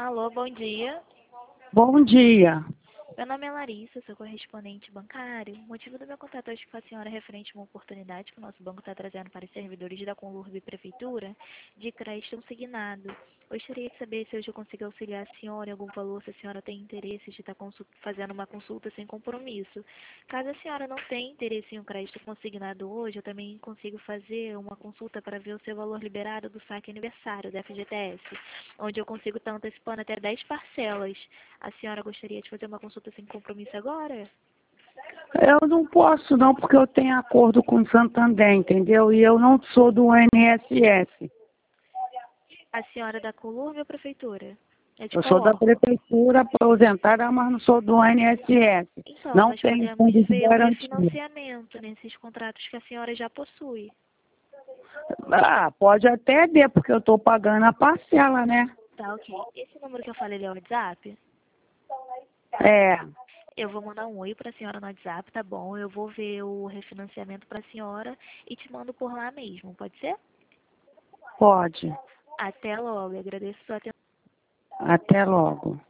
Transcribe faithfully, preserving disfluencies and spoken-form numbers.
Alô, bom dia. Bom dia. Meu nome é Larissa, sou correspondente bancário. O motivo do meu contato hoje com a senhora é referente a uma oportunidade que o nosso banco está trazendo para os servidores da Conlurb e Prefeitura de crédito consignado. Gostaria de saber se hoje eu consigo auxiliar a senhora em algum valor, se a senhora tem interesse de estar fazendo uma consulta sem compromisso. Caso a senhora não tenha interesse em um crédito consignado hoje, eu também consigo fazer uma consulta para ver o seu valor liberado do saque aniversário da F G T S, onde eu consigo estar antecipando até dez parcelas. A senhora gostaria de fazer uma consulta sem compromisso agora? Eu não posso não, porque eu tenho acordo com o Santander, entendeu? E eu não sou do I N S S. A senhora é da Conlurb ou Prefeitura? É de Eu qual sou da órgão? prefeitura aposentada, mas não sou do I N S S. Então, Não nós tenho podemos fundo de ver o garantia. refinanciamento nesses contratos que a senhora já possui. Ah, pode até ter, porque eu estou pagando a parcela, né? Tá, ok. Esse número que eu falei é o WhatsApp? É, Eu vou mandar um oi para a senhora no WhatsApp, tá bom? Eu vou ver o refinanciamento para a senhora e te mando por lá mesmo, pode ser? pode. Até logo, agradeço a sua atenção. Até logo.